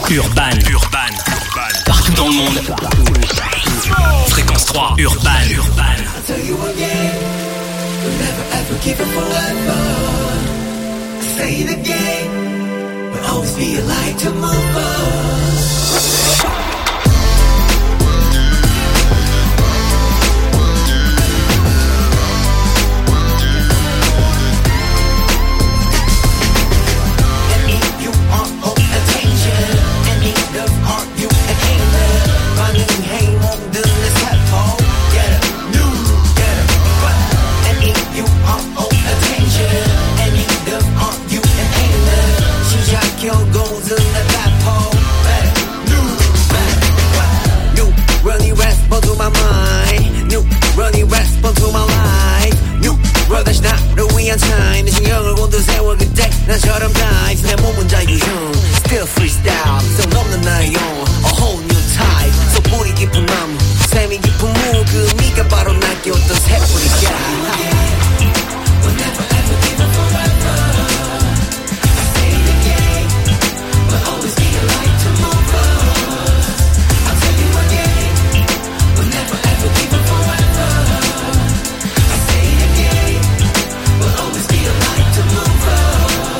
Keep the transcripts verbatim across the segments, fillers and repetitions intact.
Urban. Urban. Partout dans le monde. Fréquence trois. Urban. Urban. I'll tell you again. We'll never ever give up forever. Say it again. We'll always be a light to move on. time 내 신경을 곤두세워 그때 나처럼 dive 내 몸은 자유형 Still freestyle 성 없는 나의 용 A whole new type So 뿌리 깊은 나무 샘이 깊은 무 그 미가 바로 날 깨웠던 새뿌리야 We'll never ever give up forever I say it again We'll always be a light to move on I'll tell you again We'll never ever give up forever I say it again We'll always be a light to move on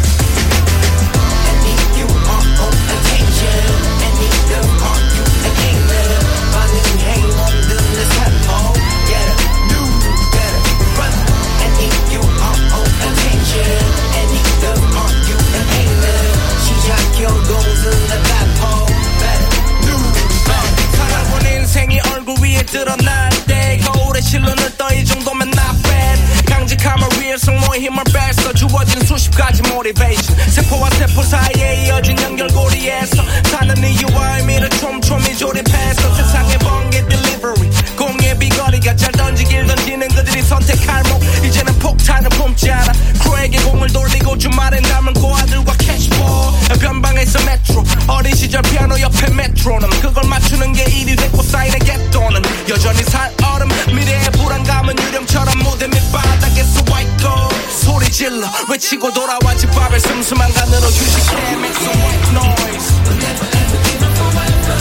And if you are on attention And if there are you again 반응해 없는 내 살포 Get up, new, better, run And if you are on attention And if there are you again 시작해 곳은 내 살포 Better, new, better, 살아본 인생이 얼굴 위에 드러날 때 거울에 실로 늘 떠 이 정도면 not bad 강직함을 위해 성모의 힘을 뺐어 주어진 수십 가지 motivation 세포와 세포 사이에 이어진 연결고리에서 사는 이유와 의미를 촘촘히 조립해서 세상의 번개 delivery 공의 비거리가 잘 던지길 던지는 그들이 선택할 목 이제는 폭탄을 품지 않아 크루에게 공을 돌리고 주말엔 남은 고아들과 캐시볼 변방에서 메트로 어린 시절 피아노 옆에 메트로놈 그걸 맞추는 게 일이 됐고 사인의 갯돈은 여전히 살얼음 미래의 불안감은 유령처럼 무대 밑바닥에서 white gold 소리 질러 외치고 돌아와 집밥을 슴슴한 간으로 휴식해 Make some white noise We'll never ever give up forever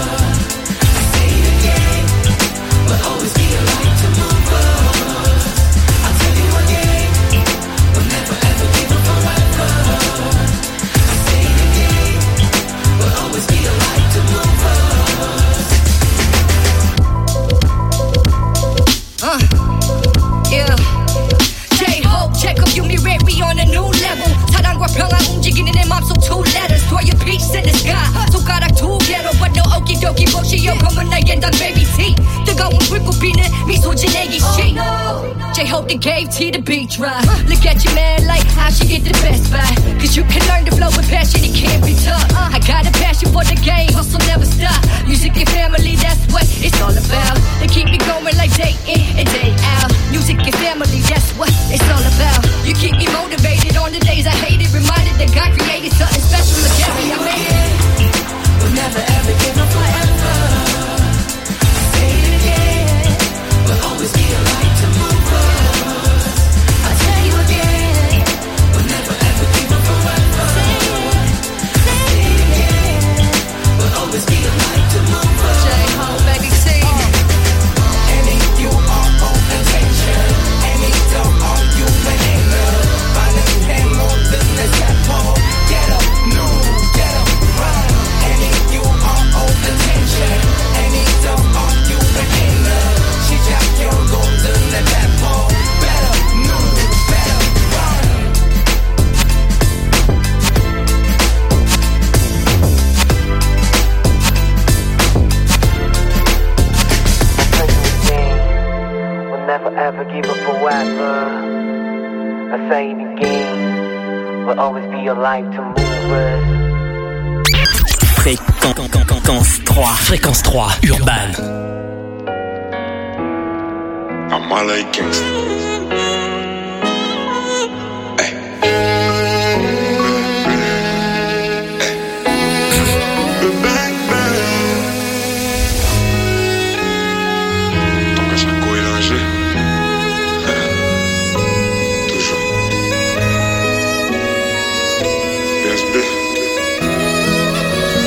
I say it again We'll always be a light to move on I'll tell you again We'll never ever give up forever I say it again We'll always be a light to move on Uh, yeah J-Hope, check up you, me ready on a new level 사랑과 평안 움직이는 내 맘속 two letters Throw your peace in the sky 손가락 두 개로 but no okidoki 복시여 검은 날겐 단 baby T 뜨거운 불꽃 피는 미소 지내기 시 J-Hope they gave T the beat right Look at your man like how she get the best buy Cause you can learn to flow with passion, it can't be tough I got a passion for the game, hustle never stop Music and family, that's what it's all about They keep me going like day in and day out Music and family, that's what it's all about You keep me motivated on the days I hate it Reminded that God created something special Look at me, I made it We'll never ever give up forever I say it again We'll always be a light to move on I'll tell you again We'll never ever give up forever I say it again We'll always be a light to move on J-Hope, baby, see And if you are on attention And if there are you in love 반응해 모든 내 세포 Get up, new, get up, run And if you are on attention And if there are you in love 시작해 모든 내 세포 Better, new, better, run We'll never ever give up forever I say it again We'll always be your life to move us Fréquence trois. Fréquence trois. Urban. I'm all like gangsta. Hey. Le bang bang. Ton Jaco et l'Angers. Toujours. B S B.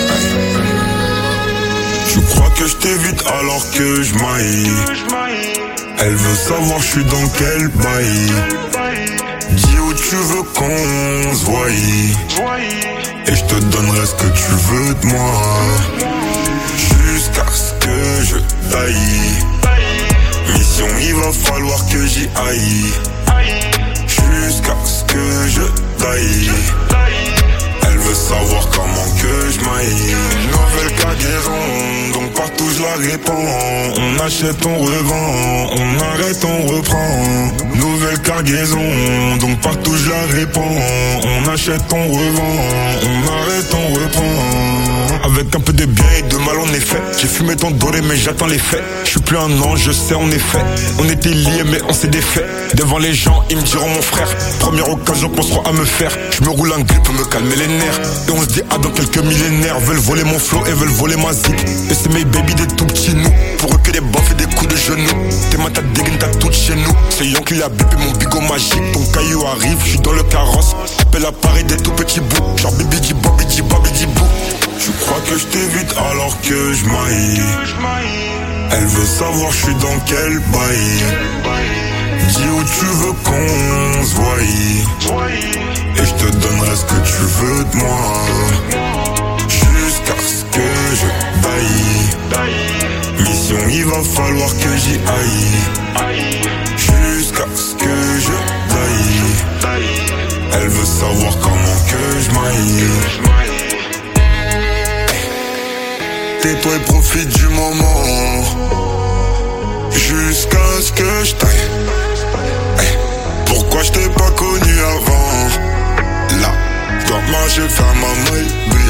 que je t'évite alors que je maille. Elle veut savoir je suis dans quel bail. Dis où tu veux qu'on se voie, et je te donnerai ce que tu veux de moi, jusqu'à ce que je taille. Mission, il va falloir que j'y aille, jusqu'à ce que je taille. Elle veut savoir comment que je maille. Nouvelle cargaison, donc partout je la répands. On achète, on revend, on arrête, on reprend. Nouvelle cargaison, donc partout je la répands. On achète, on revend, on arrête, on reprend. Avec un peu de bien et de mal en effet. J'ai fumé ton doré mais j'attends les faits. Je suis plus un ange, je sais en effet. On était liés mais on s'est défait. Devant les gens ils me diront mon frère. Première occasion qu'on sera à me faire. Je me roule un grip pour me calmer les nerfs. Et on se dit ah dans quelques millénaires. Veulent voler mon flow et veulent voler ma zik. Et c'est mes baby des tout petits nous. Pour eux que des baffes et des coups de genoux. T'es ma ta dégaine t'as tout chez nous. C'est Yon qui a bipé mon bigot magique. Ton caillou arrive, je suis dans le carrosse. Appelle à Paris des tout petits bouts. Genre bibi di bobi di bobi di bou. Tu crois que je t'évite alors que je maille. Elle veut savoir je suis dans quel bail. Dis où tu veux qu'on se voie, et je te donnerai ce que tu veux de moi, jusqu'à ce que je taille. Mission, il va falloir que j'y aille, jusqu'à ce que je taille. Elle veut savoir comment que je maille. Tais-toi et profite du moment, jusqu'à ce que je taille. Pourquoi je t'ai pas connu avant? Là, quand moi je fais ma maille,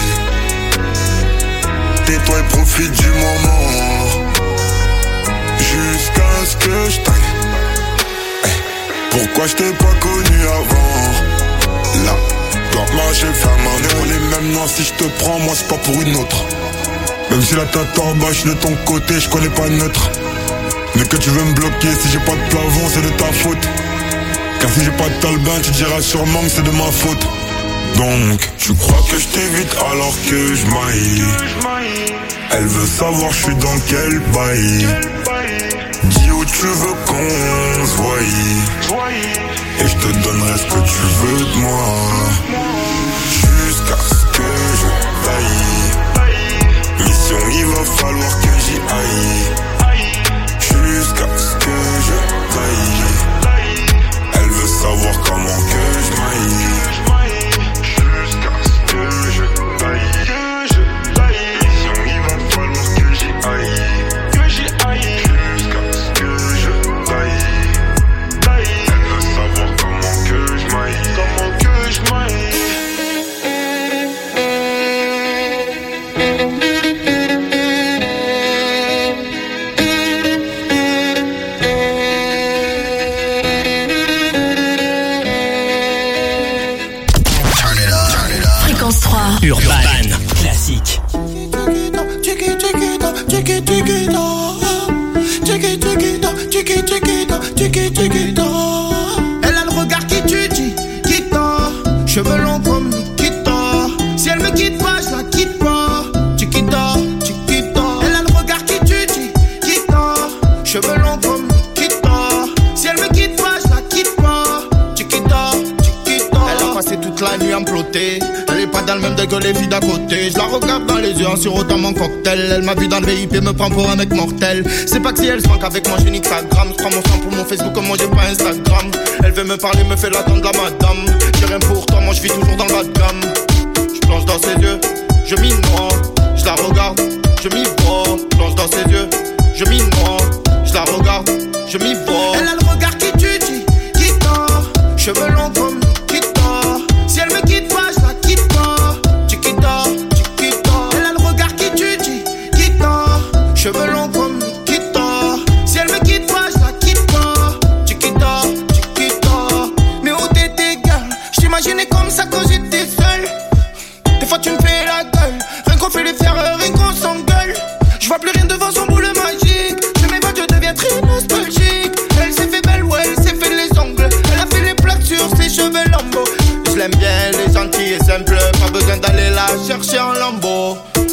tais-toi et profite du moment, jusqu'à ce que je taille. Pourquoi je t'ai pas connu avant? Là, quand moi je fais ma maille. On est même non, si je te prends, moi c'est pas pour une autre. Même si la tête en bas, je suis de ton côté, je connais pas neutre. Mais que tu veux me bloquer, si j'ai pas de plafond, c'est de ta faute. Car si j'ai pas de talbin, tu diras sûrement que c'est de ma faute. Donc, tu crois que je t'évite alors que je maille. Elle veut savoir je suis dans quel bail. Dis où tu veux qu'on se voie, et je te donnerai ce que tu veux de moi, jusqu'à ce que je taille. Mission, il va falloir que j'y aille, jusqu'à ce que je taille. Elle veut savoir comment que je maille, jusqu'à ce que je taille. Que je taille. Mission, il va falloir que j'y aille, que j'y aille, jusqu'à ce que je taille. Taille. Elle veut savoir comment que je maille, comment que je maille. Urban Classique. Elle a le regard qui tue, qui tord. Cheveux longs comme Nikita. Si elle me quitte pas, je la quitte pas. Chiquita, chiquita. Elle a le regard qui tue, qui tord. Cheveux longs comme Nikita. Si elle me quitte pas, je la quitte pas. Chiquita, chiquita. Elle a passé toute la nuit à me plotter. Pas dans le même degré que les filles d'à côté. Je la regarde dans les yeux en sirotant mon cocktail. Elle m'a vu dans le V I P, me prend pour un mec mortel. C'est pas que si elle se manque avec moi, j'ai nique sa gramme. Je prends mon sang pour mon Facebook, comme moi j'ai pas Instagram. Elle veut me parler, me fait l'attendre la madame. J'ai rien pour toi, moi je vis toujours dans le bas de gamme. Je plonge dans ses yeux, je m'y noie. Je la regarde, je m'y vois. Je plonge dans ses yeux, je m'y noie. Je la regarde, je m'y vois. Elle a le regard qui tue, qui tord. Cheveux longs comme Nikita. Si elle me quitte pas, je la quitte pas. Chiquita, chiquita. Elle a le regard qui tue, qui tord. Cheveux longs comme Nikita. Si elle me quitte pas, je la quitte pas. Chiquita, chiquita. Mais où t'étais, gueule? J'imaginais comme ça quand j'étais seul. Des fois tu me fais la gueule. Rien qu'on fait les faire, rien qu'on s'engueule. Je vois plus rien devant son boule magique. Je m'évade, je deviens très nostalgique. Elle s'est fait belle, ouais, elle s'est fait les ongles. Elle a fait les plaques sur ses cheveux lambeaux. Je l'aime bien, elle est gentille et simple. Pas besoin d'aller la chercher en lambeau.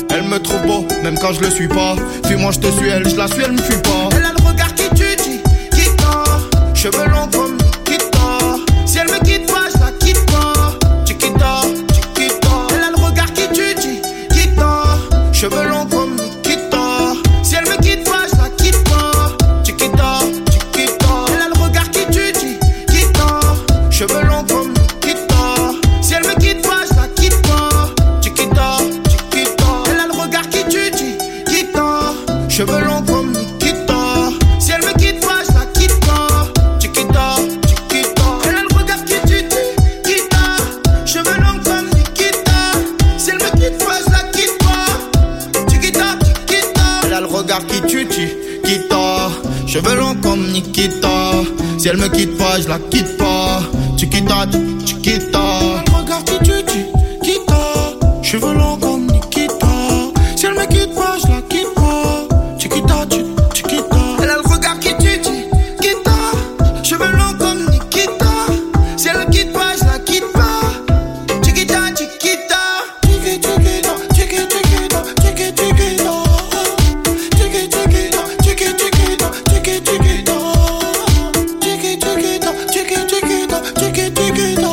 Elle me trouve beau, même quand je le suis pas. Fuis-moi, je te suis, elle, je la suis, elle me fuit pas. Elle a le regard qui tue, dit, qui tord. Cheveux longs comme Nikita. Si elle me quitte pas, je la quitte pas. Chiquita, chiquita. Elle a le regard qui tue, dit, qui tord. Cheveux longs comme Nikita. Si elle me quitte pas, je la quitte pas. Chiquita, chiquita. Elle a le regard qui tue, dit, qui tord. Cheveux longs comme Nikita. Si elle me quitte pas, je la quitte pas. Chiquita, chiquita. Elle a le regard qui tue, dit, qui tord. Cheveux longs comme Nikita. Si elle me quitte pas, je la quitte pas. Chiquita, chiquita. Elle a le regard qui tue, dit, qui tord. Cheveux longs comme Nikita. Si elle me quitte pas, je la quitte pas. Chiquita, chiquita. Elle a le regard qui tue, dit, qui tord. Cheveux longs comme Nikita. Si elle me quitte pas, je la quitte pas. Chiquita, chiquita. Elle a le regard qui tue, dit, qui tord. Cheveux longs comme Nikita. Si elle me quitte pas, je la quitte pas. Chiquita, chiquita. Elle a le regard qui tue, dit, qui tord. Cheveux longs comme Nikita. Si elle me quitte pas, je la quitte pas. Chiquita, chiquita. Chiquita, chiquita, chiquita, chiquita, chiquita. Chiquita, chiquita, chiquita, chiquita, chiquita. Chiquita, chiquita, chiquita, chiquita, chiquita.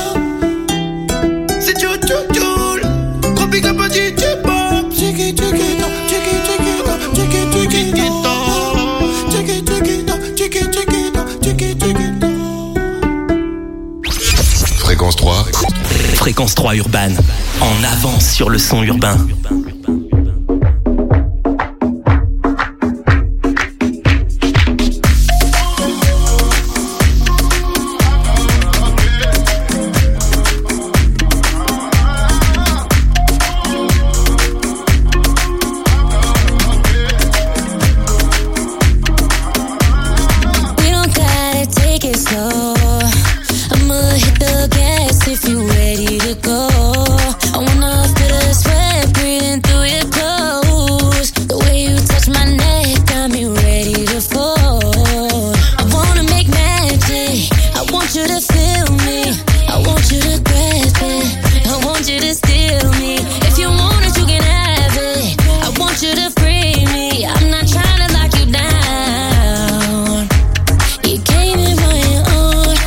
C'est tchou tchou tchou. Gros big up à D J Bob. Chiquita, chiquita, chiquita, chiquita, chiquita. Chiquita, chiquita, chiquita, chiquita, chiquita. Fréquence trois. Fréquence trois urbaine. En avance sur le son urbain. We don't gotta take it slow. I'ma hit the gas if you ready to go. I wanna feel the sweat breathing through your clothes. The way you touch my neck got me ready to fall. I wanna make magic. I want you to feel me. I want you to grasp it. I want you to steal me. If you want it, you can have it. I want you to free me. I'm not trying to lock you down. You came in my own.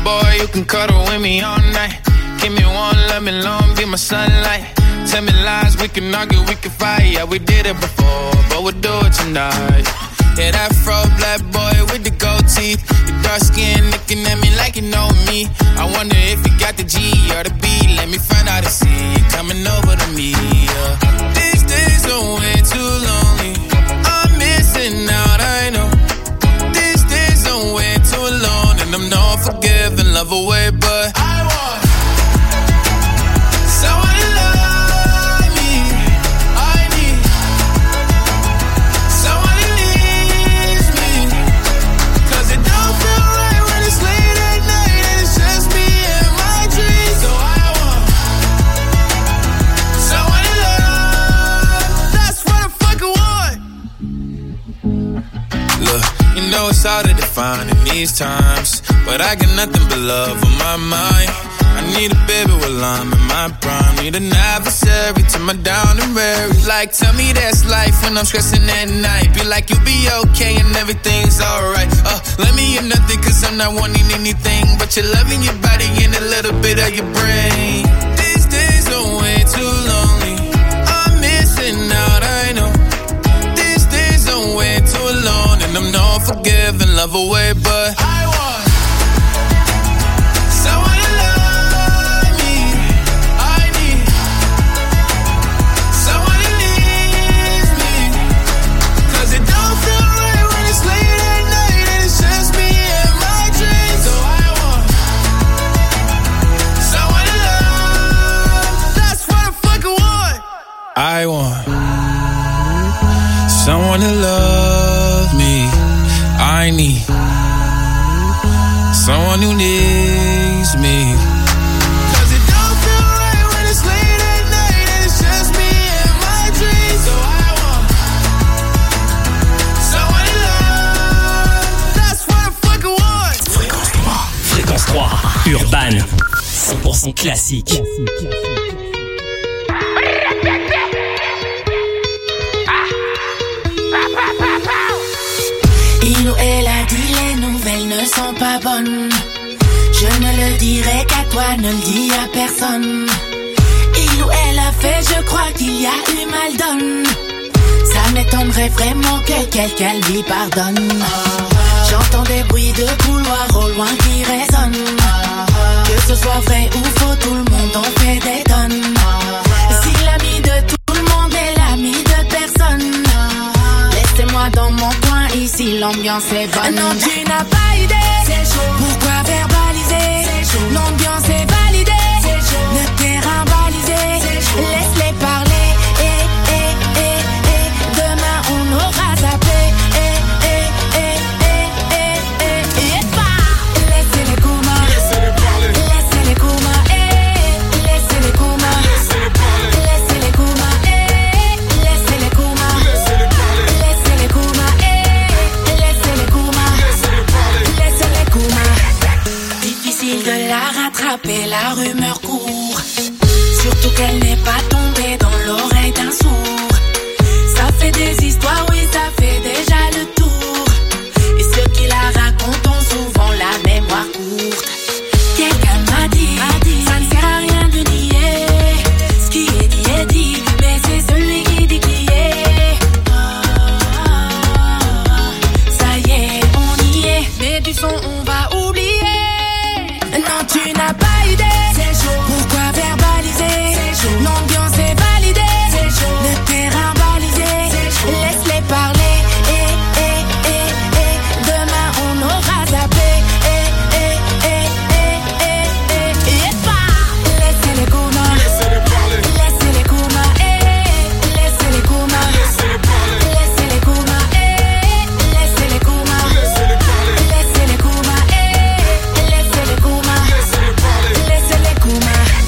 boy, you can cuddle with me all night. Give me one, let me long, be my sunlight. Tell me lies, we can argue, we can fight. Yeah, we did it before, but we'll do it tonight. Yeah, that fro black boy with the gold teeth. Your dark skin looking at me like you know me. I wonder if you got the G or the B. Let me find out and see you coming over to me. Yeah. These days are way too lonely. I'm missing out, I know. These days are way too alone, and I'm not forgiving, love away, but I want someone to love me. I need someone who needs me. Cause it don't feel right when it's late at night and it's just me and my dreams. So I want someone to love. That's what I fucking want. Look, you know it's hard to define in these times, but I got nothing but love on my mind. I need a baby while I'm in my prime. Need an adversary to my down and weary. Like, tell me that's life when I'm stressing at night. Be like, you'll be okay and everything's alright. Uh, let me hear nothing cause I'm not wanting anything but your love in your body and a little bit of your brain. These days are way too lonely. I'm missing out, I know. These days are way too alone, and I'm not forgiving, love away, but I want someone to love me. I need someone who needs me. Cause it don't feel right when it's late at night and it's just me and my dreams. So I want someone to love. That's what I fucking want. I want someone to love me. I need someone who needs me. Cause it don't feel right when it's late at night and it's just me and my dreams. So I want someone to love. That's what I fucking want. Fréquence trois. Fréquence trois. Urban. cent pour cent classique. Il ou elle a dit les nouvelles ne sont pas bonnes. Je ne le dirai qu'à toi, ne le dis à personne. Il ou elle a fait, je crois qu'il y a eu mal donne. Ça m'étonnerait vraiment que quelqu'un lui pardonne. J'entends des bruits de couloir au loin qui résonnent. Que ce soit vrai ou faux, tout le monde en fait des tonnes. Si l'ami de tout le monde est l'ami de personne, laissez-moi dans mon coin, ici l'ambiance est bonne. Non, tu n'as pas idée, c'est chaud. Pourquoi verbaliser, c'est chaud. L'ambiance est validée, c'est chaud. Le terrain balisé, c'est chaud. Laisse-les parler, et, et, et, et. Demain on aura zappé, et, et, et, et, et, et, et, pas. Laissez-les coumas, laissez-les parler. Laissez-les coumas, et, laissez-les coumas. Laissez-les parler. Laissez-les coumas, et, laissez-les coumas. Laissez-les parler. Laissez-les coumas, et, laissez-les coumas. Laissez-les parler. Laissez-les coumas. Difficile de la rattraper, la rumeur court. Surtout qu'elle n'est pas tombée dans l'oreille d'un sourd. Ça fait des histoires, oui, ça fait déjà le tour. Et ceux qui la racontent ont souvent la mémoire courte. Quelqu'un m'a dit, m'a dit, ça ne sert à rien de nier. Ce qui est dit est dit, mais c'est celui qui dit qui est. Ça y est, on y est. Mais du son, on va oublier. Non, tu n'as pas idée. C'est chaud. Pourquoi verbaliser? C'est chaud. L'ambiance est validée. C'est chaud. Le terrain balisé. C'est chaud. Laisse-les parler. Et, et, et, et. Demain, on aura zappé. Et, et, et, et, et, et, et, pas. Laissez-les coumas. Laissez-les parler. Laissez-les coumas. Et, laissez-les coumas. Laissez-les parler. Laissez-les coumas. Et, laissez-les coumas. Laissez-les parler. Laissez-les coumas. Et, laissez-les coumas. Laissez-les parler. Laissez-les coumas.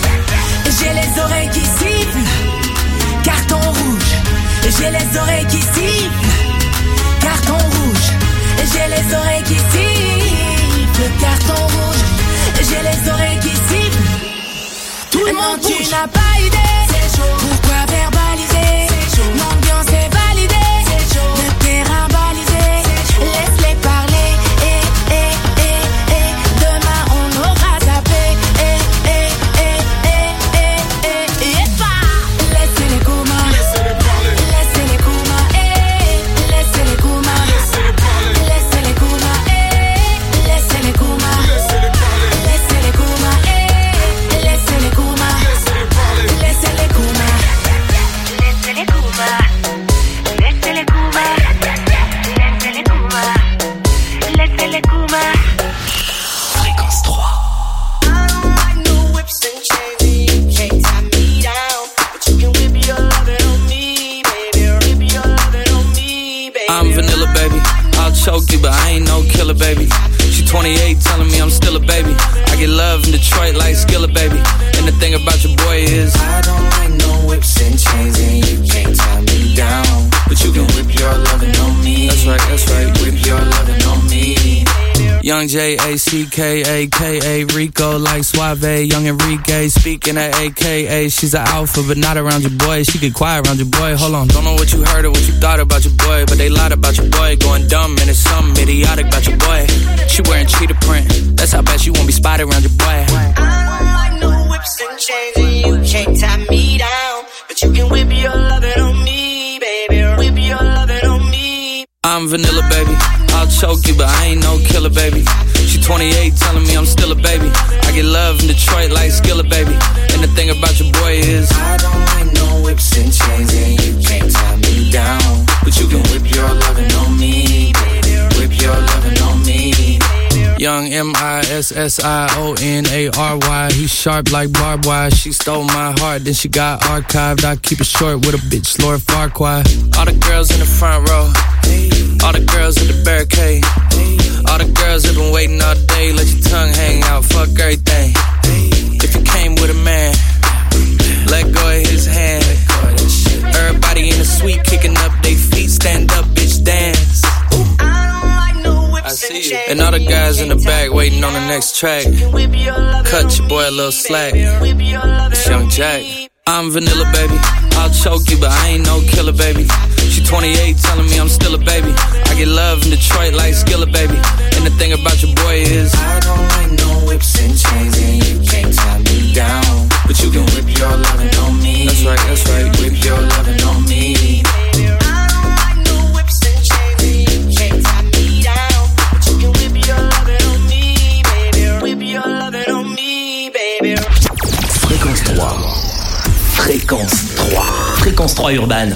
telling me I'm still a baby. I get love in Detroit like Skilla, baby. And the thing about your boy is I don't like no whips and chains, and you can't tie me down. But you can whip your lovin' on me. That's right, that's right. Whip your lovin' on me. Young J A C K A K A Rico like Suave. Young Enrique speaking at A K A. She's an alpha but not around your boy. She get quiet around your boy. Hold on, don't know what you heard or what you thought about your boy, but they lied about your boy. Going dumb and it's something idiotic about your boy. She wearing cheetah print. That's how bad she won't be spotted around your boy. I don't like no whips and chains, and you can't tie me down. But you can whip your lovin' on me, baby. Whip your lovin' on me. I'm vanilla, baby. I'll choke you, but I ain't no killer, baby. She twenty-eight, telling me I'm still a baby. I get love in Detroit like Skilla, baby. And the thing about your boy is I don't like no whips and chains, and you can't tie me down. But you can whip your lovin' on me, baby. Whip your lovin' on me. Young M I S S I O N A R Y. He's sharp like barbed wire. She stole my heart, then she got archived. I keep it short with a bitch, Lord Farquaad. All the girls in the front row, all the girls in the barricade, all the girls have been waiting all day. Let your tongue hang out, fuck everything. If you came with a man, let go of his hand. Everybody in the suite kicking up they feet. Stand up, bitch, dance. I see you. And all the guys in the back waiting on the next track. Cut your boy a little slack. It's Young Jack. I'm vanilla, baby. I'll choke you, but I ain't no killer, baby. She twenty-eight, telling me I'm still a baby. I get love in Detroit like Skilla, baby. And the thing about your boy is I don't like no whips and chains, and you can't tie me down. But you can whip your lovin' on me. That's right, that's right. Whip your lovin' on me. I don't like no whips and chains, and you can't tie me down. But you can whip your lovin' on me, baby. Whip your lovin' on me, baby. Fréquence trois. Fréquence trois. Fréquence trois urbaine.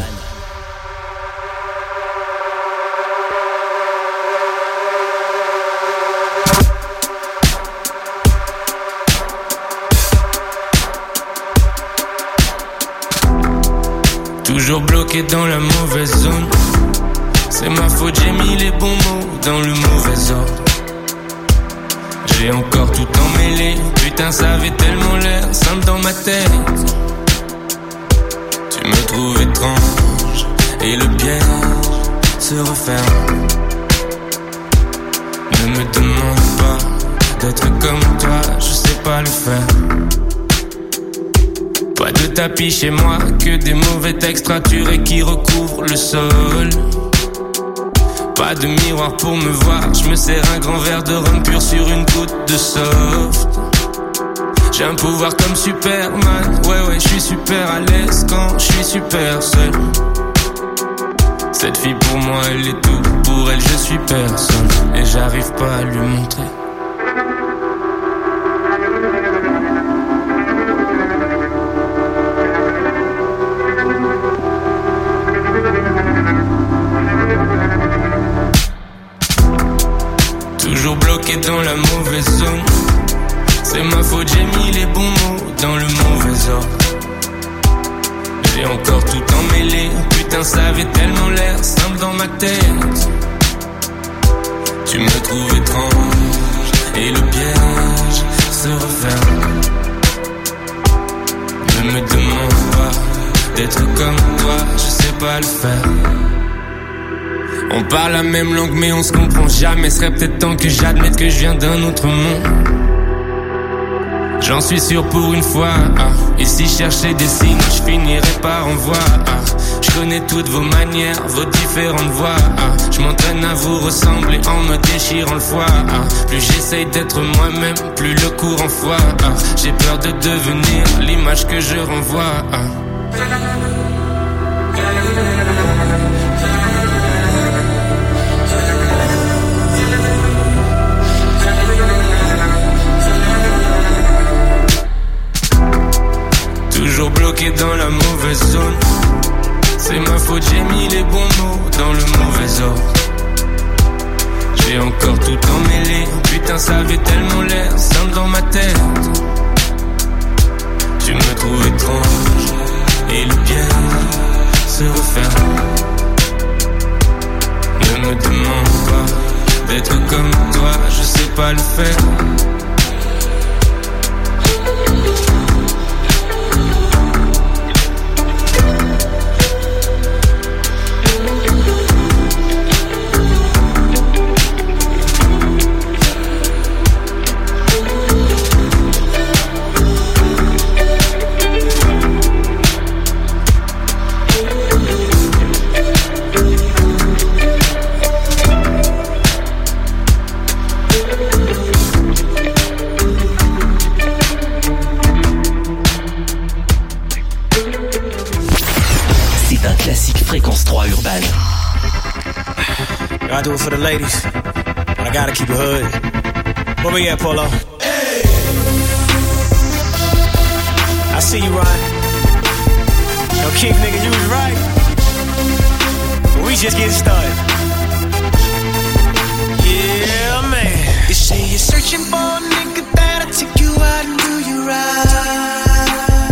Toujours bloqué dans la mauvaise zone. C'est ma faute, j'ai mis les bons mots dans le mauvais ordre. J'ai encore tout emmêlé. Putain, ça avait tellement l'air simple dans ma tête. Tu me trouves étrange et le piège se referme. Ne me demande pas d'être comme toi, je sais pas le faire. Pas de tapis chez moi, que des mauvais textes raturés qui recouvrent le sol. Pas de miroir pour me voir, je me sers un grand verre de rhum pur sur une goutte de soft. J'ai un pouvoir comme Superman, ouais ouais, je suis super à l'aise quand je suis super seul. Cette fille pour moi elle est tout, pour elle je suis personne. Et j'arrive pas à lui montrer. Toujours bloqué dans la mauvaise zone. C'est ma faute, j'ai mis les bons mots dans le mauvais ordre. J'ai encore tout emmêlé. Putain, ça avait tellement l'air simple dans ma tête. Tu me trouves étrange et le piège se referme. Ne me demande pas d'être comme toi, je sais pas le faire. On parle la même langue mais on se comprend jamais. Serait peut-être temps que j'admette que je viens d'un autre monde. J'en suis sûr pour une fois, ah. Et si je cherchais des signes, je finirais par en voir, ah. Je connais toutes vos manières, vos différentes voix, ah. Je m'entraîne à vous ressembler en me déchirant le foie, ah. Plus j'essaye d'être moi-même, plus le courant foie, ah. J'ai peur de devenir l'image que je renvoie, ah. Toujours bloqué dans la mauvaise zone. C'est ma faute, j'ai mis les bons mots dans le mauvais ordre. J'ai encore tout emmêlé. Putain, ça avait tellement l'air simple dans ma tête. Tu me trouves étrange et le piège se referme. Ne me demande pas D'être comme toi, je sais pas le faire. I do it for the ladies, but I gotta keep it hood. Where we at, Polo? Hey! I see you, Ryan. Yo, Keith, nigga, you was right. But we just getting started. Yeah, man. You say you're searching for a nigga that'll take you out and do you right.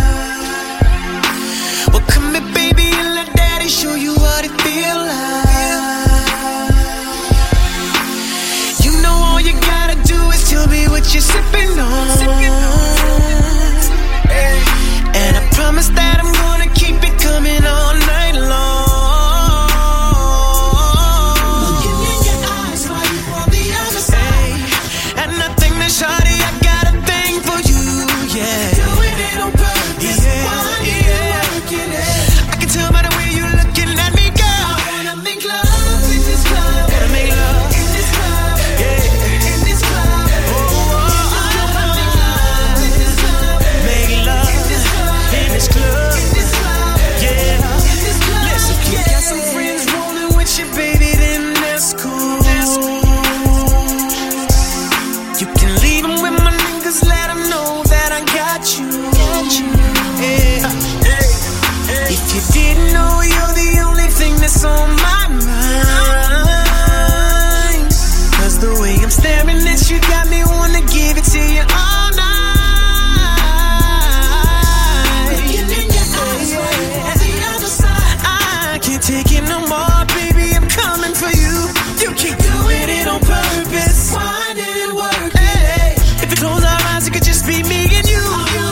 Well, come here, baby, and let daddy show you what it feel like. Tell me what you're sipping on. And I promise that I'm gonna keep it coming all night long. Looking in your eyes while you on the other side. And I think that shawty, I got a thing for you, yeah. Doing it on purpose, yeah, why yeah. Working it? I can tell by the way you're looking at me, girl. I wanna make love in this club. Wanna make love in this club, yeah. In this club. On my mind, 'cause the way I'm staring at you got me wanna give it to you all night. Looking in your eyes, yeah. On the other side, I can't take it no more, baby. I'm coming for you. You keep doing it on purpose. Why did it work? Hey, if you close our eyes, it could just be me and you.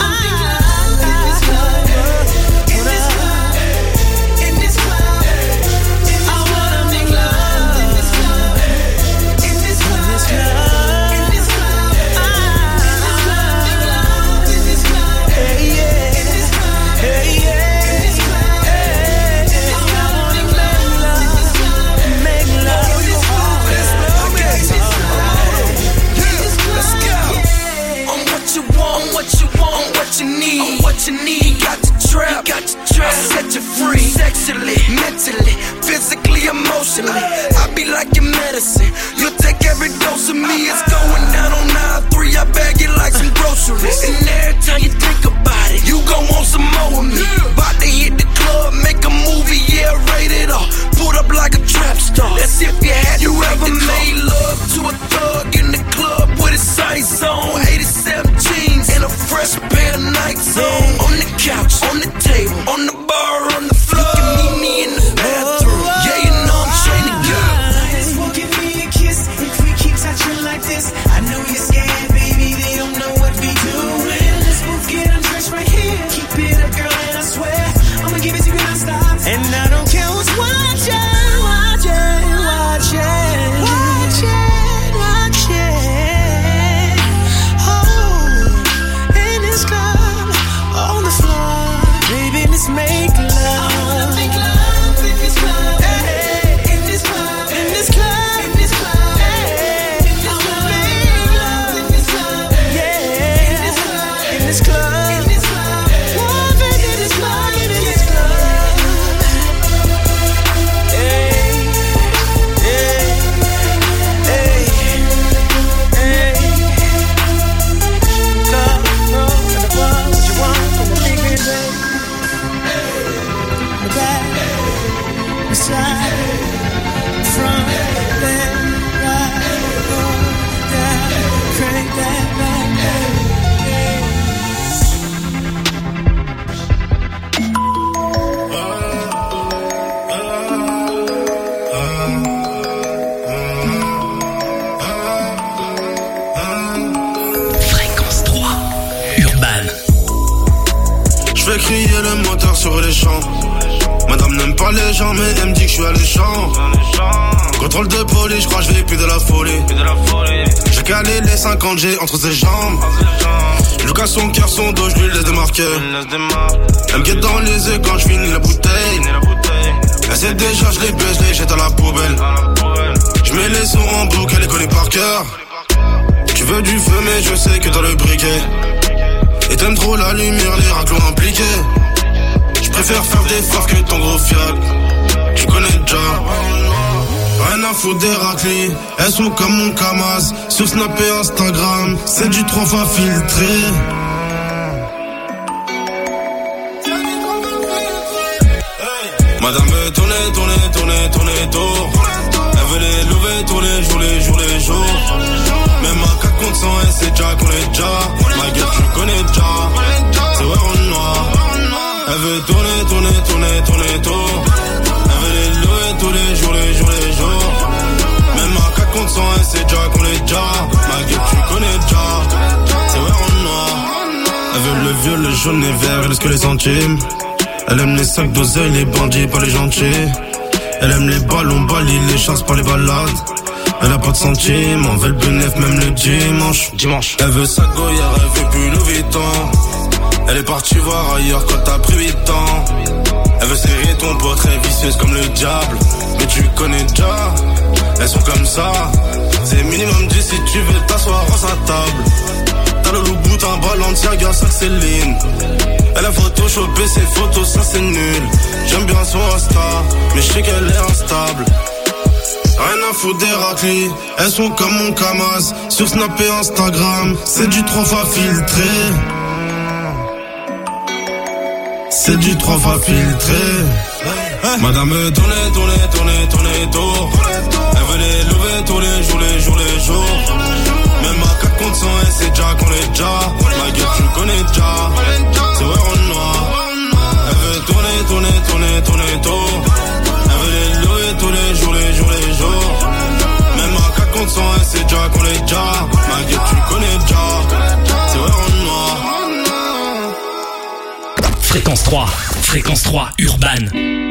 What you need, got the trap, got the trap. I set you free, sexually, mentally, physically, emotionally. I be like your medicine. You'll take every dose of me. It's going down on nine three. I bag it like some groceries. And every time you think about it, you gon' want some more of me. About to hit the club, make a movie, yeah, rated R. Put up like a trap star. That's if you had you ever made love to a thug in the club with his sights on. eighty-seven jeans and a fresh pair of Nikes on. On the couch, on the table, on the bar, on the floor. You can meet me in the bathroom. Yeah, you know I'm trying to go. Just won't give me a kiss if we keep touching like this. I know you're scared, baby. They don't know what we doing. Let's both get undressed right here. Keep it up, girl, and I swear I'ma give it to you non-stop. And I don't care who's watching, watching, watching, watching, watching. Oh, in this club, on the floor. crier le moteur sur les champs. Madame n'aime pas les gens mais elle me dit que je suis alléchant. Contrôle de police, je crois que je vais plus de la folie. J'ai calé les cinquante G entre ses jambes. Je lui casse son cœur, son dos, je lui laisse des marqueurs. Elle me guette dans les yeux quand je finis la bouteille. Elle sait déjà, je les baisse, je les jette à la poubelle. Je mets les sons en boucle, elle les connaît par cœur. Tu veux du feu mais je sais que t'as le briquet. Et t'aimes trop la lumière, les raclons impliqués. Je préfère faire des faves que ton gros fiac. Tu connais déjà. Rien à foutre des raclis, elles sont comme mon Kamaz. Sur Snap et Instagram, c'est du trois fois filtré. Madame veut tourner, tourner, tourner, tourner tour. Elle veut les lever, tourner, jour les jours, les jours. Même à quatre contre cent, elle sait déjà qu'on est déjà. Ma gueule, tu connais déjà. C'est vrai en noir. Elle veut tourner, tourner, tourner, tourner tour. Elle veut les lever tous les jours, les jours, les jours. Même à quatre contre cent, elle sait déjà qu'on est déjà. Ma gueule, tu connais déjà. C'est vrai en noir. Elle veut le vieux, le jaune, les verts, et que les centimes. Elle aime les sacs d'oseille, les bandits, pas les gentils. Elle aime les ballons, balis, les chasses, pas les balades. Elle a pas de centimes, on veut le bénéf même le dimanche. Dimanche. Elle veut sa goyard, elle veut plus le Vuitton. Elle est partie voir ailleurs quand t'as pris huit ans. Elle veut serrer ton pote, très vicieuse comme le diable. Mais tu connais déjà, elles sont comme ça. C'est minimum dix si tu veux t'asseoir à sa table. T'as le loup bout, un Balenciaga, ça c'est Céline. Elle a photoshopé ses photos, ça c'est nul. J'aime bien son Insta, mais je sais qu'elle est instable. Rien à foutre des raclis, elles sont comme mon Kamaz. Sur Snap et Instagram, c'est du trois fois filtré. C'est du trois fois filtré. Madame veut tourner, tourner, tourner, tourner tour. Elle veut les lever tous les jours, les jours, les jours. Même à quatre contre cent, elle sait déjà qu'on est déjà. Ma gueule, tu connais déjà. C'est vrai en noir. Elle veut tourner, tourner, tourner, tourner tour. Elle veut les lever tous les jours, les jours, les jours. Même à quatre contre cent, elle sait déjà qu'on est déjà. Ma gueule, tu connais déjà. C'est vrai en noir. Fréquence trois, Fréquence trois, Urban.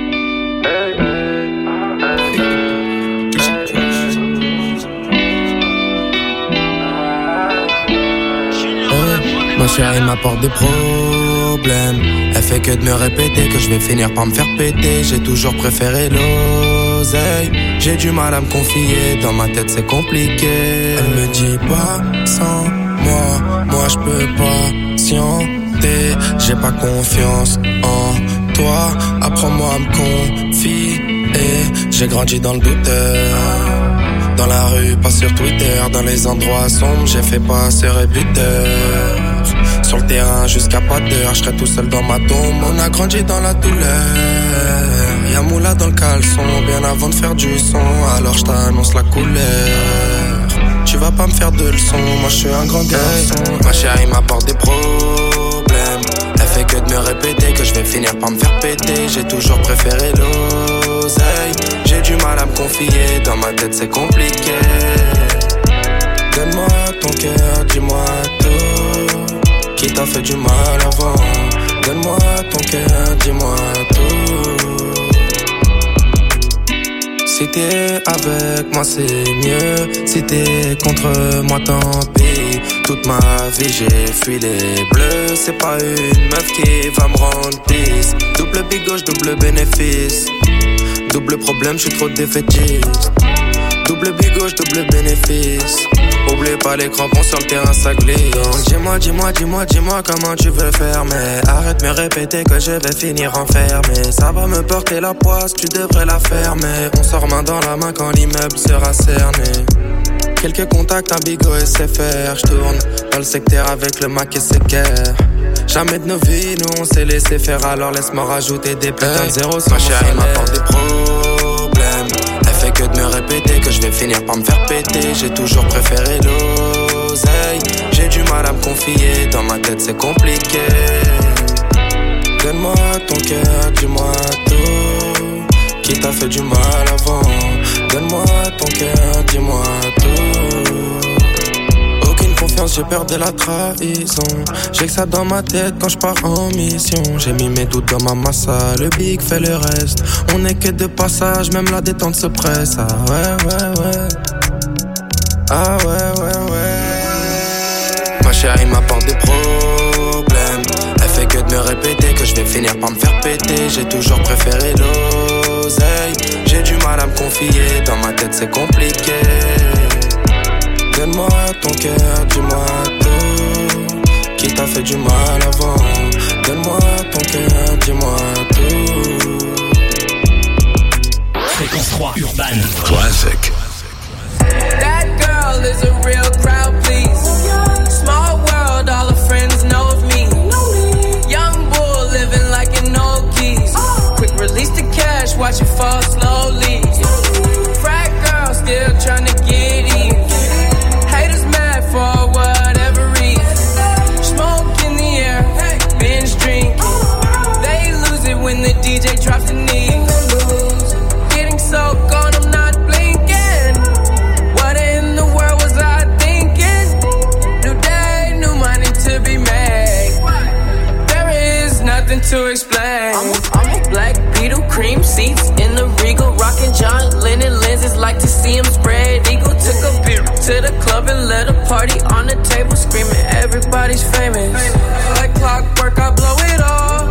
Ma chérie m'apporte des problèmes. Elle fait que de me répéter que je vais finir par me faire péter. J'ai toujours préféré l'oseille. J'ai du mal à me confier, dans ma tête c'est compliqué. Elle me dit pas sans moi, moi je peux pas patienter. J'ai pas confiance en toi, apprends-moi à me confier. J'ai grandi dans le douteur. Dans la rue, pas sur Twitter. Dans les endroits sombres, j'ai fait passer buteur. Sur le terrain jusqu'à pas d'heure, je serai tout seul dans ma tombe. On a grandi dans la douleur. Y'a moula dans le caleçon, bien avant de faire du son. Alors je t'annonce la couleur. Tu vas pas me faire de leçons, moi je suis un grand garçon. Ma chérie m'apporte des problèmes. Elle fait que de me répéter que je vais finir par me faire péter. J'ai toujours préféré l'oseille. J'ai du mal à me confier, dans ma tête c'est compliqué. Donne-moi ton cœur, dis-moi tout. Qui t'a fait du mal avant? Donne-moi ton cœur, dis-moi tout. Si t'es avec moi c'est mieux. Si t'es contre moi tant pis. Toute ma vie j'ai fui les bleus. C'est pas une meuf qui va me rendre pisse. Double big gauche, double bénéfice. Double problème, je suis trop défaitiste. Double big gauche, double bénéfice. Oublie pas les crampons sur le terrain, ça glisse. Donc dis-moi, dis-moi, dis-moi, dis-moi comment tu veux faire. Mais arrête de me répéter que je vais finir enfermé. Ça va me porter la poisse, tu devrais la fermer. On sort main dans la main quand l'immeuble sera cerné. Quelques contacts, un bigot et c'est faire. J'tourne dans le secteur avec le Mac et c'est guerre. Jamais de nos vies, nous on s'est laissé faire. Alors laisse-moi rajouter des putains de zéro sur ma chérie m'apporte des problèmes. Elle fait que de me répéter que je vais finir par me faire péter. J'ai toujours préféré l'oseille. J'ai du mal à me confier, dans ma tête c'est compliqué. Donne-moi ton cœur, dis-moi tout. Qui t'a fait du mal avant? Donne-moi ton cœur, dis-moi tout. Aucune confiance confiance, j'ai peur de la trahison. J'ai que ça dans ma tête quand je pars en mission. J'ai mis mes doutes dans ma massa, le big fait le reste. On est que de passage, même la détente se presse. Ah ouais, ouais, ouais. Ah ouais, ouais, ouais. Ma chérie m'apporte des problèmes. Elle fait que de me répéter que je vais finir par me faire péter. J'ai toujours préféré l'oseille. J'ai du mal à me confier, dans ma tête c'est compliqué. Donne-moi ton cœur, dis-moi tout. Qui t'a fait du mal avant? Donne-moi ton cœur, dis-moi tout. Fréquence trois Urban Classic. That girl is a real crowd, please. Small world, all her friends know of me. Young bull living like an old keys. Quick release the cash, watch it fall slowly. Frat girl still trying to get in. Haters mad for whatever reason. Smoke in the air, binge drink. They lose it when the D J drops the knee. Getting so gone, I'm not blinking. What in the world was I thinking? New day, new money to be made. There is nothing to explain. I'm a, I'm a black Beetle, cream seats in the Regal, rocking John Lennon lenses, like to see him spread eagle. Took a beer to the club and let a party on the table, screaming everybody's famous. Like clockwork, I blow it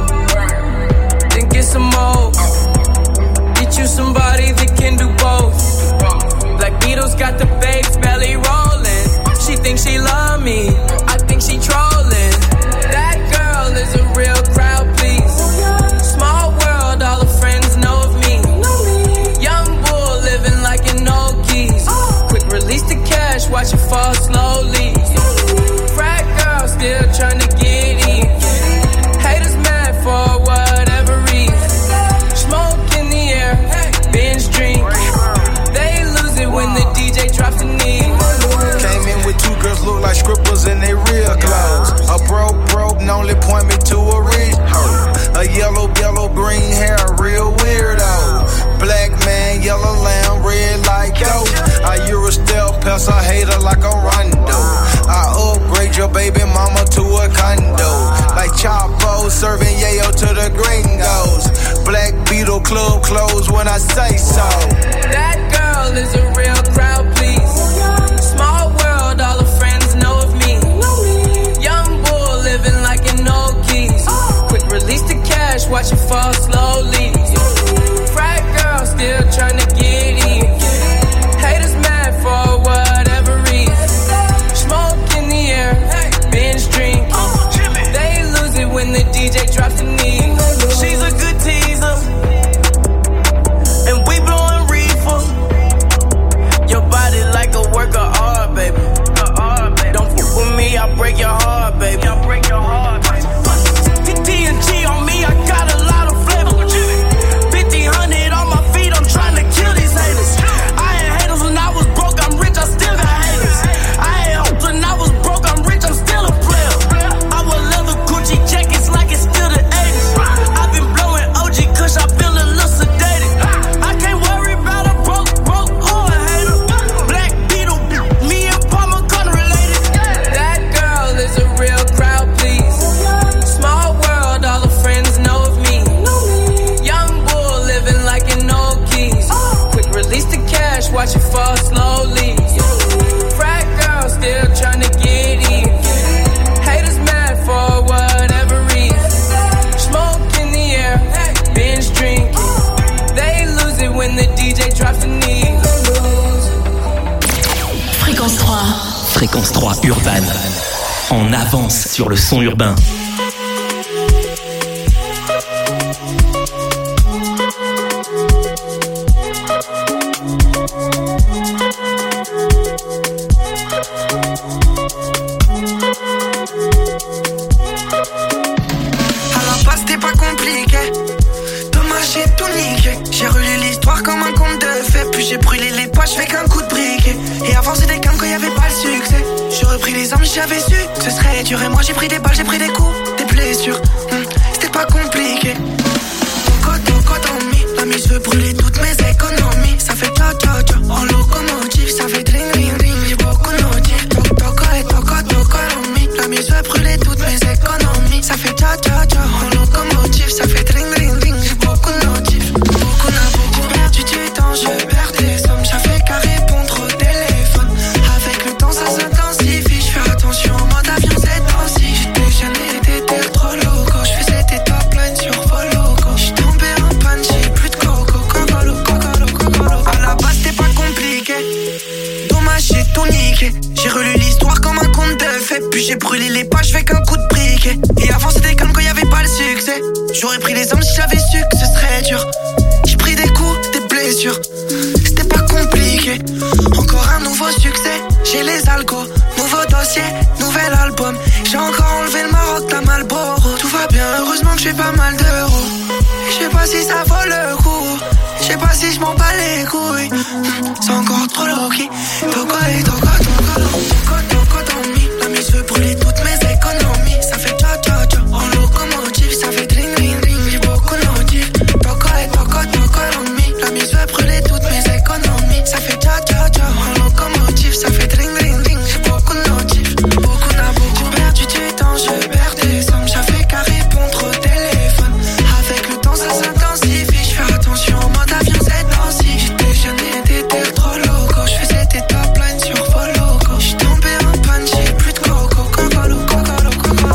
all, then get some more. Get you somebody that can do both. Black Beatles got the babes belly rolling. She thinks she love me, I think she trolling. That girl is a real crowd, please. Small world, all her friends know of me. Young bull living like an old keys. Quick release the cash, watch it fall slowly. Frat girl still trying to get in. Haters mad for whatever reason. Smoke in the air, binge drink. They lose it when the D J drops the knee. Came in with two girls look like scribbles in they real clothes. A broke broke only point me to a rich hoe. A yellow yellow green hair, real weirdo. Black man, yellow lamb, red like dope. I Euro stealth pass a hater like a rondo. I upgrade your baby mama to a condo. Like Chapo serving yayo to the gringos. Black Beetle club closed when I say so. That girl is a real crowd, please. Small world, all her friends know of me. Young bull living like an old keys. Quick release the cash, watch it fall slowly. Frat girl still trying to get in. Haters mad for whatever reason. Smoke in the air, binge drink. They lose it when the D J drops the knee. She's a good teaser, and we blowing reefer. Your body like a work of art, baby. Don't fuck with me, I'll break your heart, baby. I'll break your heart, baby. D and G on me, I got a lot of flavor. fifteen hundred on my feet, I'm trying to kill these haters. I had haters when I was broke, I'm rich, I still got haters. I had hopes when I was broke, I'm rich, I'm still a player. I wear leather Gucci jackets like it's still the eighties. I've been blowing O G Kush, I feel a little sedated. I can't worry about a broke, broke or a hater. Black Beetle, me and Paul McCartney related. That girl is a real crowd, please. Small world, all her friends know of me. Young bull living like an old keys. Quick release the cash, watch it fall slowly. Frat girl still trying to get in. Haters mad for whatever reason. Smoke in the air, binge drink. They lose it when the D J drops the knee. Fréquence trois. Fréquence trois Urban. En avance sur le son urbain. À la base c'était pas compliqué. Dommage j'ai tout niqué. J'ai relu l'histoire comme un conte de fées. Puis j'ai brûlé les poches avec un coup de briquet. Et avant c'était calme quand y'avait pas le succès. J'ai repris les armes, j'avais su que ce serait dur. Et moi j'ai pris des balles, j'ai pris des coups, des blessures. hum, C'était pas compliqué. Toco toco dans mi. La mise veut brûler toutes mes économies. Ça fait tcha tcha tcha. En locomotive, ça fait dring ring ring. J'ai beaucoup nautique. Toco toco et toco toco. tcha tcha tcha. En locomotive, ça fait dring dring dring. J'ai beaucoup de notifs, beaucoup n'a beaucoup perdu du temps. Je perds des sommes, ça fait qu'à répondre au téléphone. Avec le temps, ça s'intensifie. Je fais attention en mode avion ces temps-ci. J'étais jeune et t'étais trop loco. Je faisais tes top lines sur Voloco. J'suis tombé en panne, j'ai plus de coco. Cocolo, cocolo, cocolo. À la base, c'était pas compliqué. Dommage, j'ai tout niqué. J'ai relu l'histoire comme un conte de fées. Puis j'ai brûlé les pages avec un coup de briquet. Et avant c'était calme quand y'avait pas le succès. J'aurais pris les hommes si j'avais su que ce serait dur. J'ai pris des coups, des blessures. C'était pas compliqué. Encore un nouveau succès. J'ai les algos, nouveau dossier, nouvel album. J'ai encore enlevé le Maroc, ta Malboro. Tout va bien, heureusement que j'ai pas mal d'euros. Je sais pas si ça vaut le coup. Je sais pas si je m'en bats les couilles. C'est encore trop low-key. Toco et toco, toco, toco, toco dans le mi. La mise veut brûler toutes mes économies. Ça fait tcha tcha tcha. En locomotive, ça fait dring dring dring. J'ai beaucoup de notifs. Toco et toco, toco dans le mi. La mise veut brûler toutes mes économies. Ça fait tcha tcha tcha. En locomotive, ça fait dring dring dring. J'ai beaucoup de notifs. Beaucoup n'a beaucoup perdu du temps. Je perds des sommes. Ça fait qu'à répondre au téléphone. Avec le temps, ça s'intensifie. Je fais attention en mode avion cette temps-ci. J'étais jeune et t'étais trop loco. Je faisais tes top lines sur Voloco. J'suis tombé en panne, j'ai plus de coco. Cocolo, cocolo, cocolo.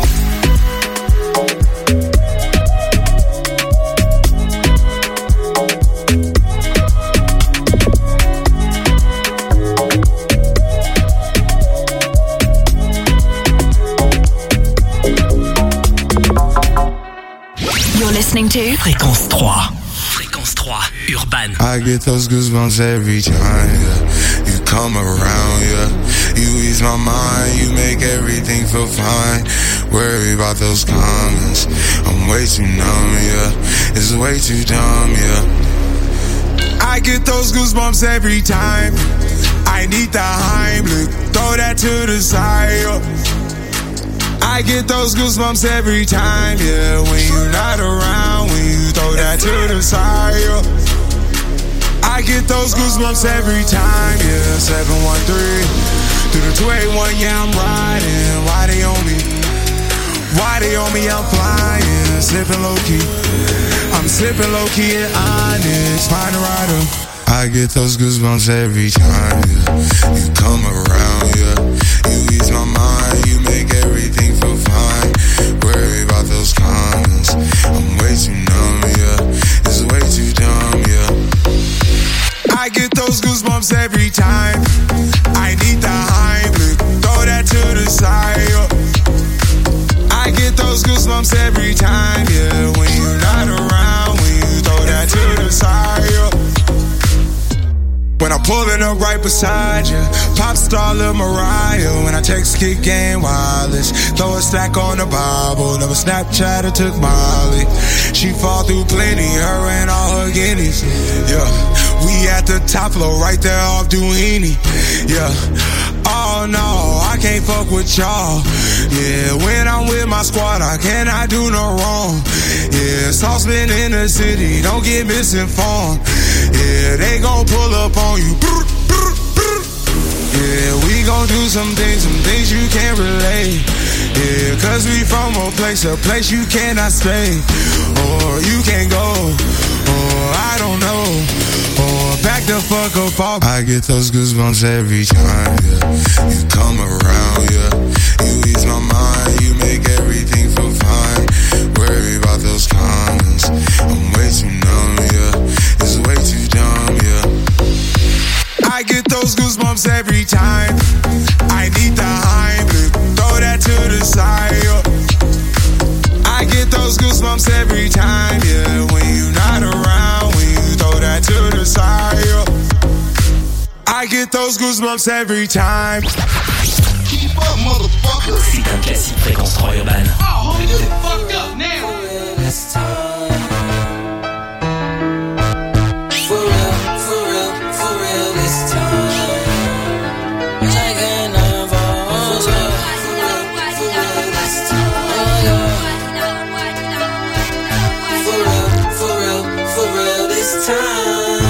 You're listening to Fréquence trois. Fréquence trois, Urban. I get those goosebumps every time, yeah. You come around, yeah. You ease my mind, you make everything feel fine. Worry about those comments, I'm way too numb, yeah. It's way too dumb, yeah. I get those goosebumps every time. I need the Heimlich, throw that to the side, yeah. I get those goosebumps every time, yeah. When you're not around, when you throw that to the side, yeah. I get those goosebumps every time, yeah. seven one three through the two eight one, yeah, I'm riding. Why they on me? Why they on me? I'm flying, slipping low key. I'm slipping low key in Onyx, find a rider. I get those goosebumps every time, yeah. You come around, yeah. You ease my mind, you make everything feel fine. Worry about those comments, I'm way too numb, yeah. It's way too dumb, yeah. I get those goosebumps every time. I need the Heimlich, throw that to the side, yeah. I get those goosebumps every time, yeah. When you're not around, when you throw that to the side, yeah. When I'm pulling up right beside you, pop star Lil Mariah. When I text kick game wireless, throw a stack on the Bible. Never Snapchat or took Molly. She fall through plenty, her and all her guineas. Yeah, we at the top floor, right there off Duini. Yeah, oh no, I can't fuck with y'all. Yeah, when I'm with my squad, I cannot do no wrong. Yeah, sauce been in the city, don't get misinformed. Yeah, they gon' pull up on you. Yeah, we gon' do some things, some things you can't relate. Yeah, cause we from a place, a place you cannot stay. Or you can't go, or I don't know. Or back the fuck up off. I get those goosebumps every time, yeah. You come around, yeah. You ease my mind, you make everything feel fine. Worry about those comments, I'm way too numb, yeah. It's way too dumb, yeah. I get those goosebumps every time. I need the Heimlich, throw that to the side, yeah. I get those goosebumps every time, yeah. When you're not around, when you throw that to the side, yeah. I get those goosebumps every time. Keep up, motherfucker. C'est un classique Fréquence trois Urban. Oh, homie, you fucked up now. This time. For real, for real, for real this time. Taking over. For real, for real, for real this time. For real, for real, for real this time.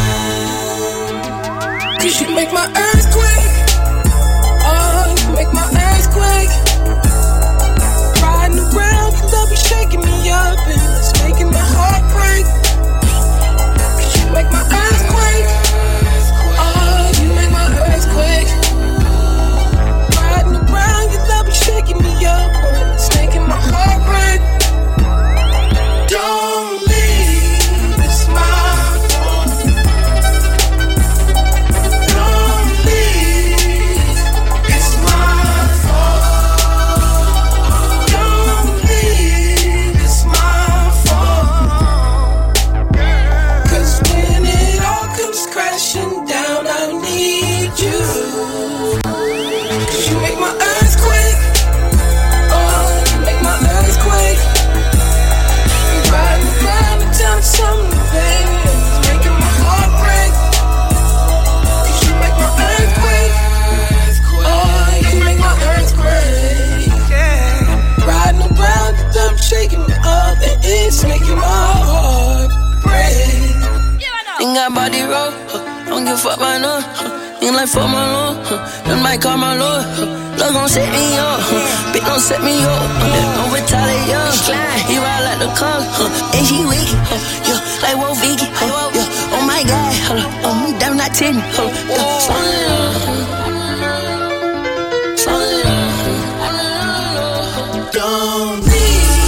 Cause you make my earthquake. Oh, you make my earthquake. Riding around, double give a fuck right now. Ain't like fuck my lord. Them might call my lord. Love gon' set me up. Bitch don't set me up. Don't retaliate, young. He ride like the car. And she wicked. Yeah, like Wolf Vicky. Yeah, oh my God. Oh, me damn not ten. Yeah, slow it down. Slow it down. Don't be.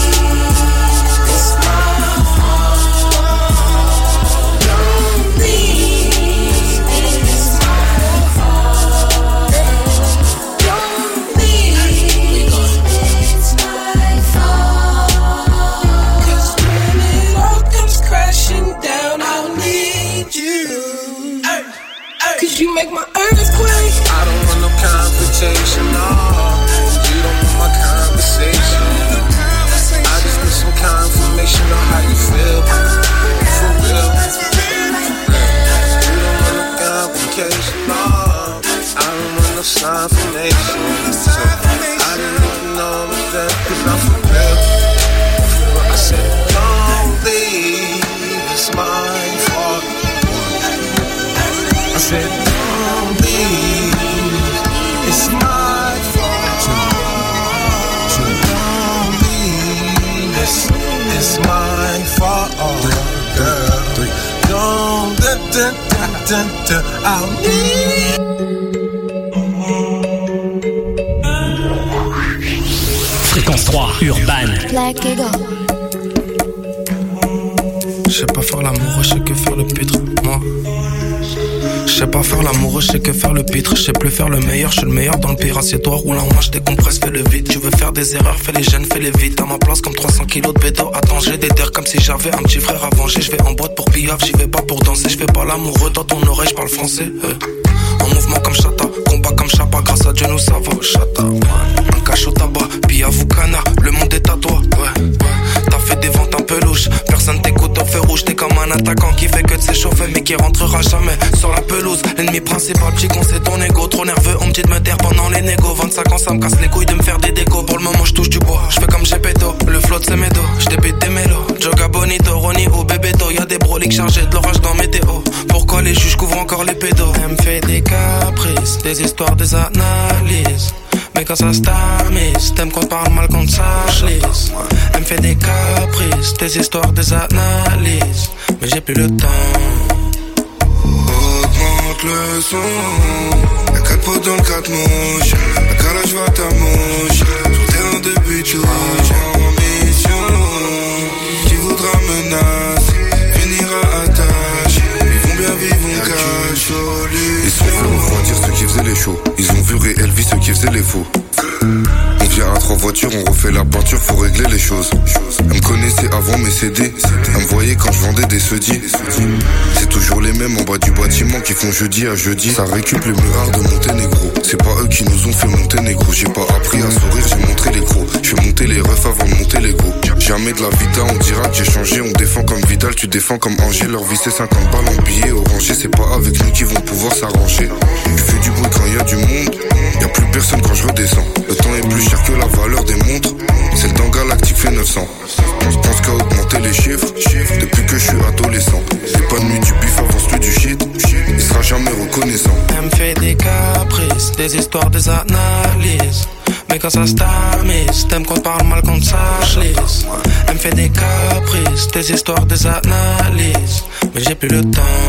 You make my earthquake. I don't want no confrontation, no. You don't want my conversation. I just need some confirmation on how you feel. For real. You don't want no complication, no. I don't want no confirmation. So I didn't even know that, cause I'm for real. I said, don't leave, it's my fault. I said, don't leave, it's my fault. Don't leave, it's, it's my fault, girl. Don't, da, da, da, da, da, I'll need. Fréquence trois, Urban. Black Eagle. Je sais pas faire l'amour, je sais que faire le pitre, moi. Je sais pas faire l'amour, je sais que faire le pitre. Je sais plus faire le meilleur, je suis le meilleur dans le pire. Assieds-toi, roule en moi, je décompresse, fais le vide. Tu veux faire des erreurs, fais les gènes, fais les vite. À ma place comme trois cents kilos de bédo. Attends, j'ai des terres comme si j'avais un petit frère à venger. Je vais en boîte pour pillave, j'y vais pas pour danser. Je fais pas l'amoureux, dans ton oreille, je parle français. euh. En mouvement comme Chata, combat comme Chapa. Grâce à Dieu nous ça va, Chata. Un cache au tabac, puis à vous cana. Le monde est à toi, ouais. T'as fait des ventes un peu louches. Personne t'écoute au feu rouge. T'es comme un attaquant qui fait que de s'échauffer mais qui rentrera jamais sur la pelouse. L'ennemi principal, petit con, c'est ton ego. Trop nerveux, on me dit de me taire pendant les négos. vingt-cinq ans, ça me casse les couilles de me faire des décos. Pour le moment, je touche du bois, je fais comme Gepetto. Le flotte, c'est mes dos, je débite des mélos. Joga Bonito, Ronnie ou Bebeto. Y'a des broliques chargés de l'orage dans météo. Pourquoi les juges couvrent encore les pédos? Elle me fait des caprices, des histoires, des analyses. Mais quand ça se tamise, t'aimes qu'on parle mal, qu'on te sache lisse. Elle me fait des caprices, des histoires, des analyses. Mais j'ai plus le temps. Augmente le son. Y'a quatre potes dans le quatre mouches. La calage va ta mouche. Sur terrain de but touche. En mission. Qui voudra menacer finira à tâche. Ils vont bien vivre, on cache. Ils sont fait refroidir ceux qui faisaient les shows. Ils ont vu réel vie ceux qui faisaient les faux. On vient à trois voitures, on refait la peinture, faut régler les choses. Elle me connaissait avant mes C D. Elle me voyait quand je vendais des sedis. C'est toujours les mêmes en bas du bâtiment qui font jeudi à jeudi. Ça récup les murards de Monténégro. C'est pas eux qui nous ont fait monter négro. J'ai pas appris à sourire, j'ai montré les gros. Je fais monter les refs avant de monter les gros. Jamais de la vita, on dira que j'ai changé. On défend comme Vidal, tu défends comme Angers. Leur vie c'est cinquante balles en billets orangés. C'est pas avec nous qu'ils vont pouvoir s'arranger. Je fais du bruit quand y a du monde. Y'a plus personne quand je redescends. Le temps est plus cher que la valeur des montres. C'est le temps galactique fait neuf cents. Je pense qu'à augmenter les chiffres. Depuis que je suis adolescent. C'est pas de nuit du bif, avance plus du shit. Il sera jamais reconnaissant. Elle me fait des caprices, des histoires, des analyses. Mais quand ça se tamise, t'aimes qu'on te parle mal, qu'on te sache lisse. Elle me fait des caprices, des histoires, des analyses. Mais j'ai plus le temps.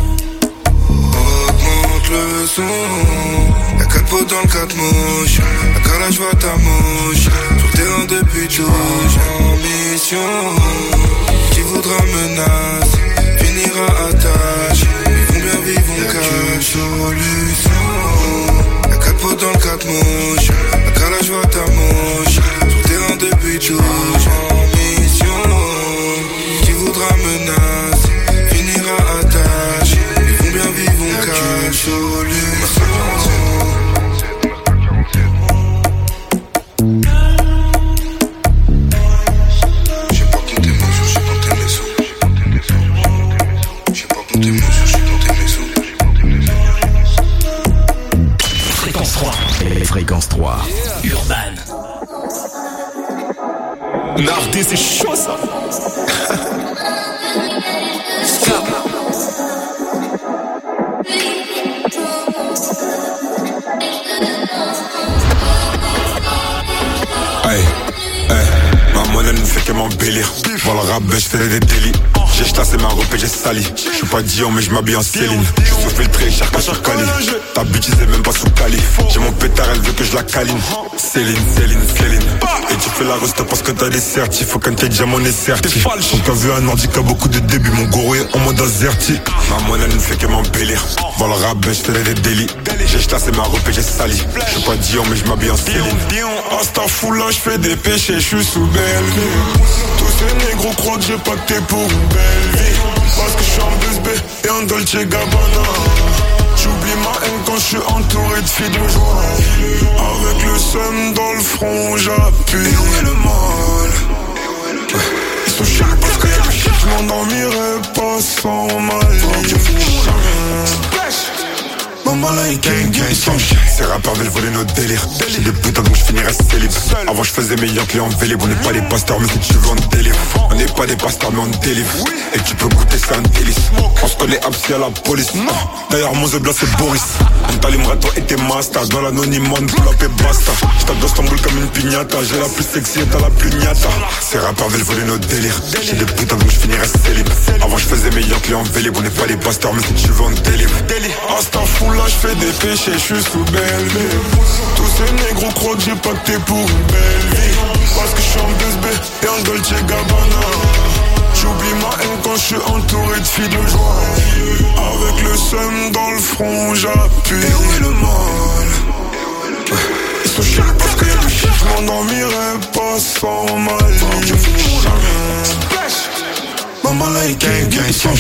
Augmente le son. Y'a quatre potes dans le quatre mouches. La calage va ta mouche. Sur terrain de but touche. En mission. Qui voudra menacer finira à tâche. Ils vont bien vivre, on cache. Solution. Y'a quatre potes dans le quatre mouches. La calage va ta mouche. Sur terrain de but touche. En mission. Qui voudra menacer finira à tâche. Ils vont bien vivre, on cache. Solution. Fréquence trois. Et Fréquence trois. Yeah. Urban. Nardé, c'est chaud ça. Aïe, aïe, ma monnaie ne fait que m'embellir. Pour le rap, je fais des délits. J'ai chassé ma robe et j'ai sali. Je suis pas Dion mais je m'habille en Céline. Je suis sous filtré, cher sur Cali. Ta bitch c'est même pas sous Cali. J'ai mon pétard, elle veut que je la câline. Céline, Céline, Céline. Et tu fais la reste parce que t'as des certifs. Faut qu'un t'es diamant est certif. On t'a vu un ordi qui a beaucoup de débuts. Mon gourou est en mode azerti. Ma monnaie ne fait que m'embellir. Pour le rap, je fais des délits. J'ai chassé ma robe et j'ai sali. Je suis pas Dion mais je m'habille en Céline. Astaghfirullah, je fais des péchés, je suis sous belle vie. Tous ces négros croient que j'ai pacté pour une belle vie. Parce que je suis en deux B et en Dolce Gabbana. J'oublie ma haine quand je suis entouré de filles de joie. Avec le seum dans le front, j'appuie. Et où est le mal? Ils sont chiants parce que y'a du shit. Je m'endormirai pas sans ma ligne. Maman là il gang gang gang. Ces rappeurs veulent voler nos délires. J'ai des putains donc je finirai célib. Avant je faisais meilleur client en vélib. On n'est pas des pasteurs mais si tu veux on délivre. On n'est pas des pasteurs mais on délivre. Et tu peux goûter c'est un délice. On se connaît absi à la police. D'ailleurs mon zebla c'est Boris. On t'allumerait toi et tes masters. Dans l'anonymat on pull up et basta. J'tape d'Istanbul comme une pignata. J'ai la plus sexy et t'as la plus niata. Ces rappeurs veulent voler nos délires. J'ai des putains donc je finirai célib. Avant je faisais meilleur client en vélib. On n'est pas des pasteurs mais si tu veux on délivre. Astaghfirullah, je fais des péchés, je suis sous belle vie. Tous ces négros croient que j'ai pacté pour une belle vie. Parce que je suis en deux B et en Dolce Gabbana. J'oublie ma haine quand je suis entouré de filles de joie. Avec le seum dans le front, j'appuie. Et où est le mal? Ils sont chiants parce que y'a du shit. Je m'endormirai pas sans ma ligne. Maman là il gang gang gang.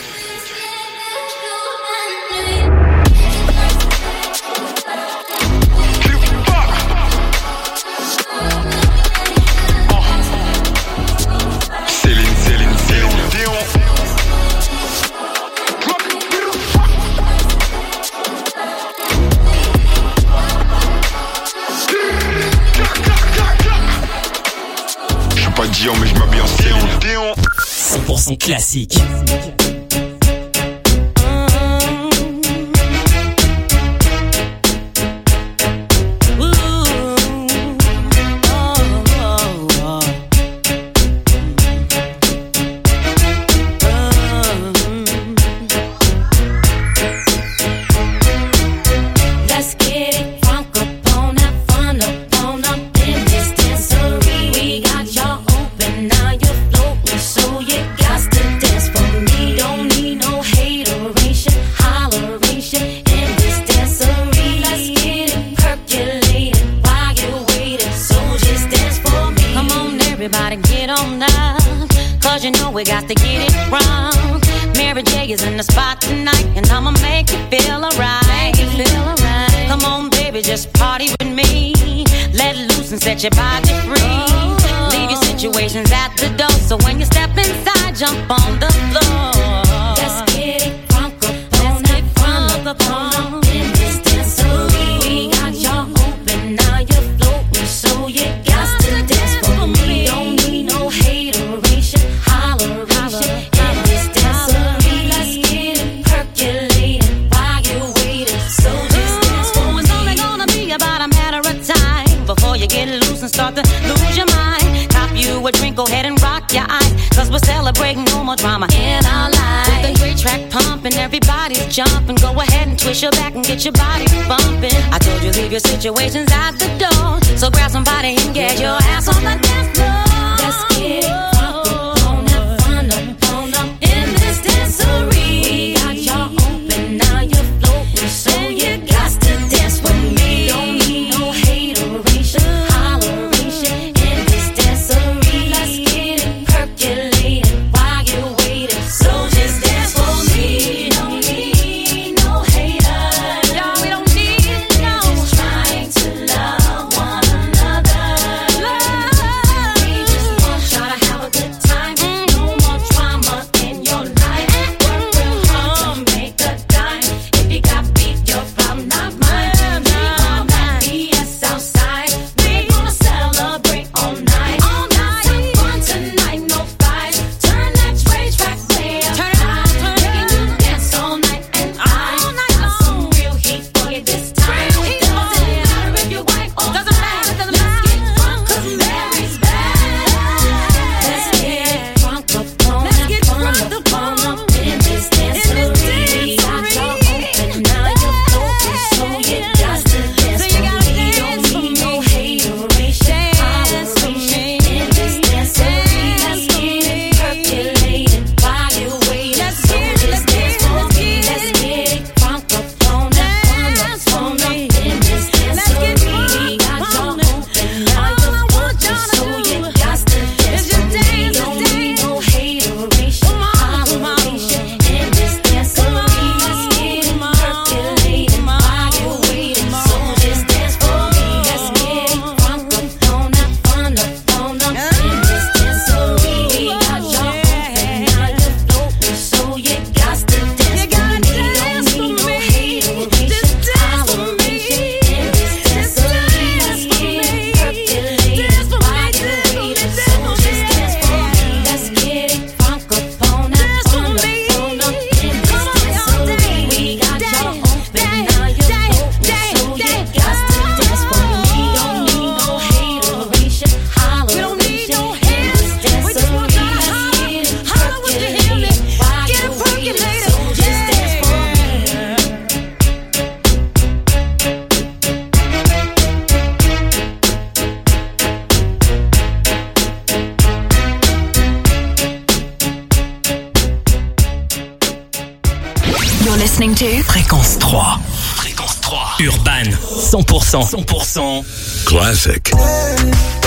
Mais je m'habille en Céline. cent pour cent classique. We got to get it wrong. Mary J is in the spot tonight, and I'ma make you feel alright. Feel alright. Come on, baby, just party with me. Let loose and set your body free. Oh. Leave your situations at the door, so when you step inside, jump on the floor. Let's get it crunk up on it, crunk up on in this dancery. We got y'all open, now you're floating, so you got to dance for me. Don't need no hateration. Get loose and start to lose your mind. Cop you a drink, go ahead and rock your eyes. Cause we're celebrating no more drama in our lives. With a great track pumping, everybody's jumping. Go ahead and twist your back and get your body bumping. I told you leave your situations at the door. So grab somebody and get your ass on the dance floor. Let's get it crunk up on that fun up, on up in this dancery. We got y'all open, now you're floating, so you got to dance with me. Don't need no hateration. Love listening to Fréquence trois. Fréquence trois. Urban. cent pour cent. cent pour cent. Classic. Hey.